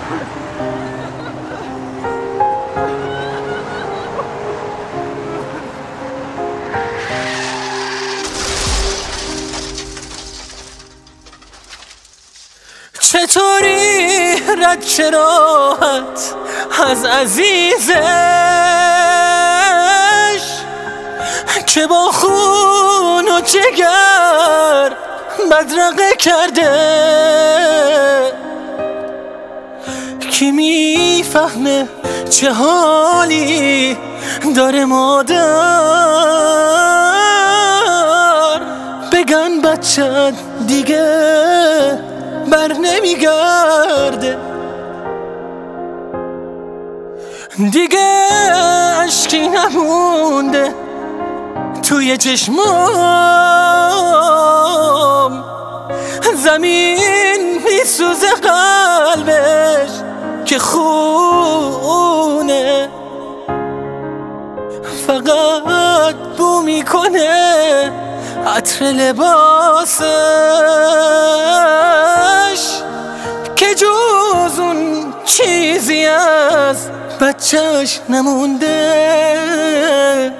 چطوری رد چه راحت از عزیزش که با خون و جگر بدرقه کرده. کی میفهمه چه حالی داره مادر؟ بگن بچت دیگه بر نمیگرده، دیگه اشکی نمونده توی چشمام، زمین میسوزه قلبش که خونه، فقط بو میکنه عطر لباسش که جز اون چیزی از بچهش نمونده.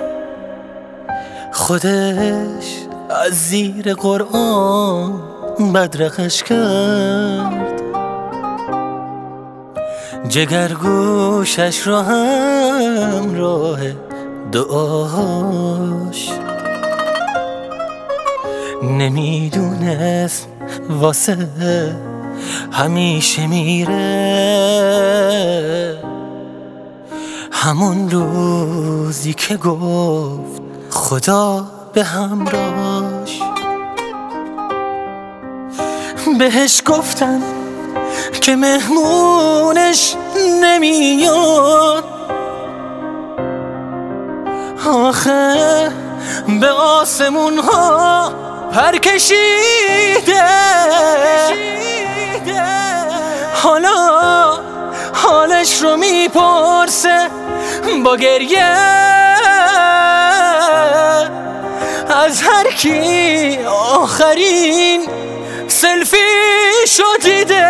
خودش از زیر قرآن بدرقش کرد، جگرگوشش رو همراه دعاش، نمیدونست واسه همیشه میره. همون روزی که گفت خدا به همراهش، بهش گفتن که مهمونش نمیاد، آخه به آسمون ها پر کشیده. حالا حالش رو میپرسه با گریه از هر کی آخرین سلفی شو دیده.